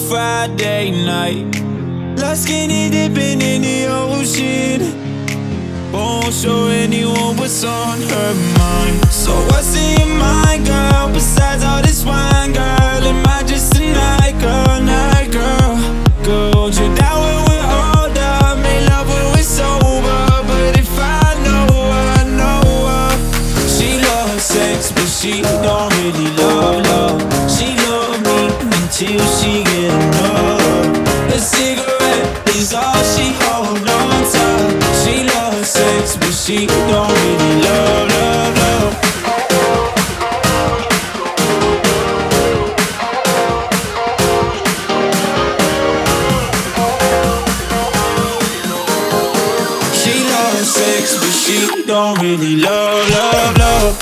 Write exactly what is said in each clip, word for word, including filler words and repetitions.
Friday night. Love skinny dipping in the ocean. Won't show anyone what's on her mind. So what's in your mind, girl? Besides all this wine, girl, am I just a night girl, night girl? Girl, you down when we're older, make love when we're sober. But if I know her, know her, she loves sex, but she don't really love love. She love me until she get enough. A cigarette is all she hold on to. She loves sex, but she don't really love, love, love. She loves sex, but she don't really love, love, love.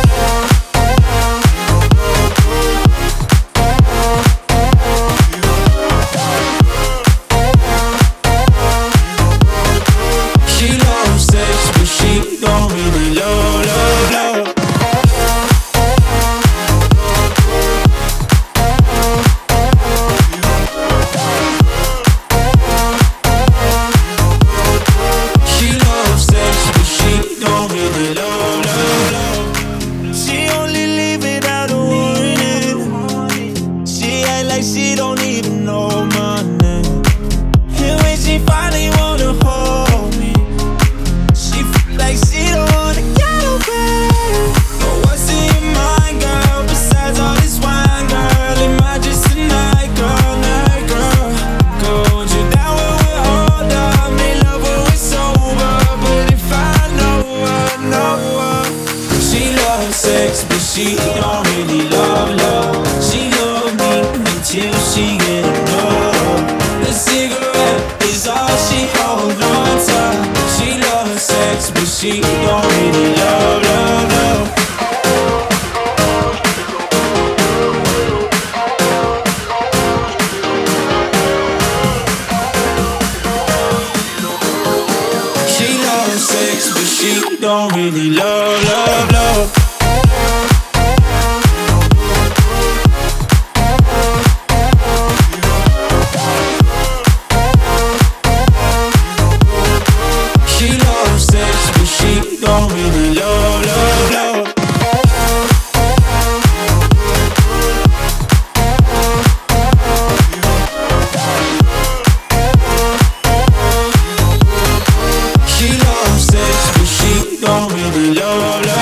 She don't even know my name. And when she finally wanna hold me, she feel like she don't wanna get away. But what's in your mind, girl? Besides all this wine, girl, am I just a night girl, night girl? Girl, you down when we're older, make love when we're sober. But if I know her, know her, she loves sex, but she don't really love love. She loves me till she get enough. The cigarette is all she hold on to. She loves sex, but she don't really love, love, love. She loves sex, but she don't really love, love, love. Don't really love, love, love. She loves sex, but she don't really love, love.